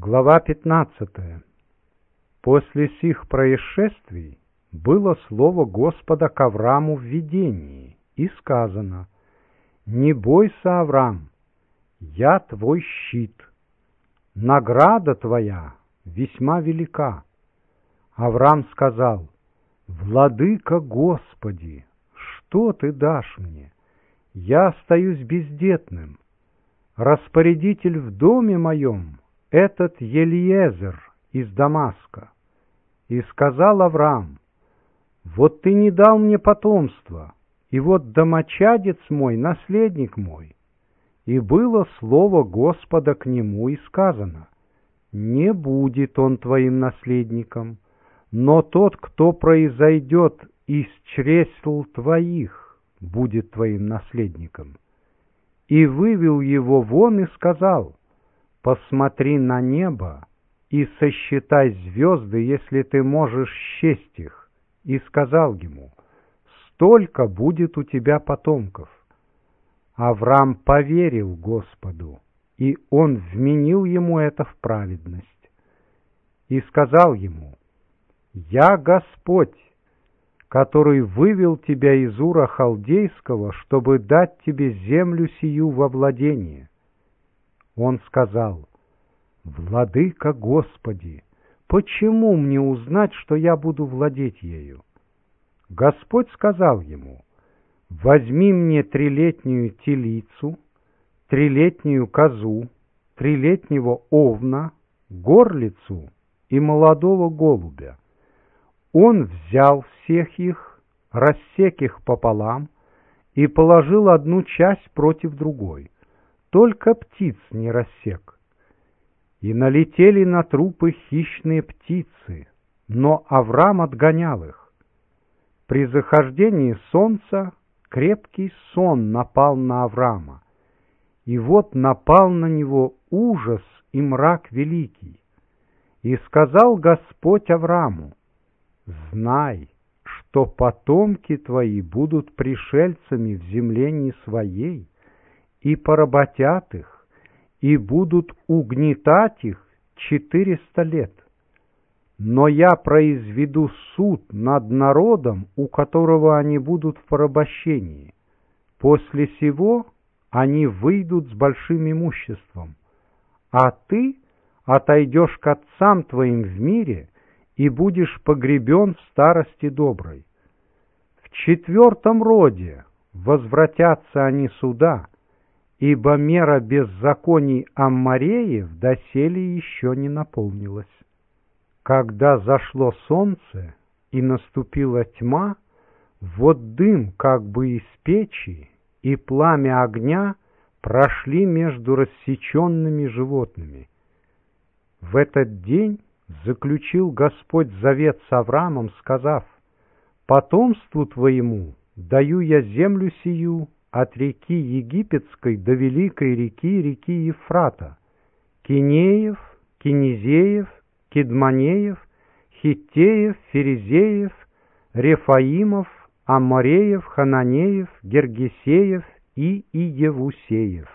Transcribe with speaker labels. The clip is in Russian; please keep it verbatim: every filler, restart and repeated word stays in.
Speaker 1: Глава пятнадцатая. После сих происшествий было слово Господа к Авраму в видении, и сказано: «Не бойся, Аврам, я твой щит, награда твоя весьма велика». Аврам сказал: «Владыка Господи, что ты дашь мне? Я остаюсь бездетным. Распорядитель в доме моем — этот Елиезер из Дамаска». И сказал Авраам: «Вот ты не дал мне потомства, и вот домочадец мой, наследник мой». И было слово Господа к нему, и сказано: «Не будет он твоим наследником, но тот, кто произойдет из чресл твоих, будет твоим наследником». И вывел его вон и сказал: «Посмотри на небо и сосчитай звезды, если ты можешь счесть их». И сказал ему: «Столько будет у тебя потомков». Авраам поверил Господу, и он вменил ему это в праведность. И сказал ему: «Я Господь, который вывел тебя из Ура Халдейского, чтобы дать тебе землю сию во владение». Он сказал: «Владыка Господи, почему мне узнать, что я буду владеть ею?» Господь сказал ему: «Возьми мне трилетнюю телицу, трилетнюю козу, трилетнего овна, горлицу и молодого голубя». Он взял всех их, рассек их пополам и положил одну часть против другой, только птиц не рассек. И налетели на трупы хищные птицы, но Авраам отгонял их. При захождении солнца крепкий сон напал на Авраама, и вот напал на него ужас и мрак великий. И сказал Господь Аврааму: «Знай, что потомки твои будут пришельцами в земле не своей, и поработят их, и будут угнетать их четыреста лет. Но я произведу суд над народом, у которого они будут в порабощении. После сего они выйдут с большим имуществом, а ты отойдешь к отцам твоим в мире и будешь погребен в старости доброй. В четвертом роде возвратятся они сюда, ибо мера беззаконий Аммореев доселе еще не наполнилась». Когда зашло солнце и наступила тьма, вот дым как бы из печи и пламя огня прошли между рассеченными животными. В этот день заключил Господь завет с Авраамом, сказав: «Потомству твоему даю я землю сию от реки Египетской до великой реки, реки Ефрата, Кинеев, Кинезеев, Кедманеев, Хиттеев, Ферезеев, Рефаимов, Аммореев, Хананеев, Гергесеев и Иевусеев».